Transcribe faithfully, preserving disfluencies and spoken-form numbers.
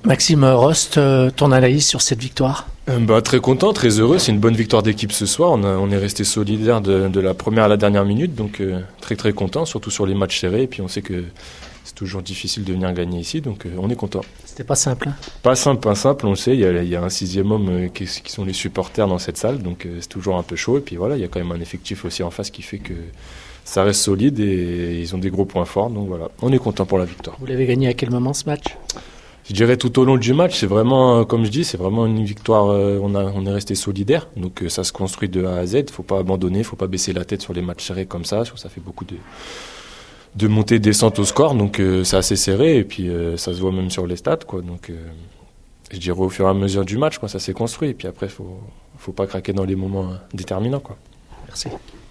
Maxime Rost, euh, ton analyse sur cette victoire? Euh, bah, très content, très heureux. C'est une bonne victoire d'équipe ce soir. On, a, on est resté solidaire de, de la première à la dernière minute, donc euh, très très content, surtout sur les matchs serrés. Et puis on sait que c'est toujours difficile de venir gagner ici, donc euh, on est content. C'était pas simple, hein? Pas simple, pas simple, on le sait. Il y a, il y a un sixième homme euh, qui, qui sont les supporters dans cette salle, donc euh, c'est toujours un peu chaud. Et puis voilà, il y a quand même un effectif aussi en face qui fait que ça reste solide et ils ont des gros points forts. Donc voilà, on est content pour la victoire. Vous l'avez gagné à quel moment ce match? Je dirais tout au long du match, c'est vraiment, comme je dis, c'est vraiment une victoire, euh, on, a, on est resté solidaire, donc euh, ça se construit de A à Z, il ne faut pas abandonner, il ne faut pas baisser la tête sur les matchs serrés comme ça, ça fait beaucoup de, de montées et descentes au score, donc euh, c'est assez serré, et puis euh, ça se voit même sur les stats, quoi, donc euh, je dirais au fur et à mesure du match, quoi, ça s'est construit, et puis après, il ne faut, faut pas craquer dans les moments déterminants, quoi. Merci.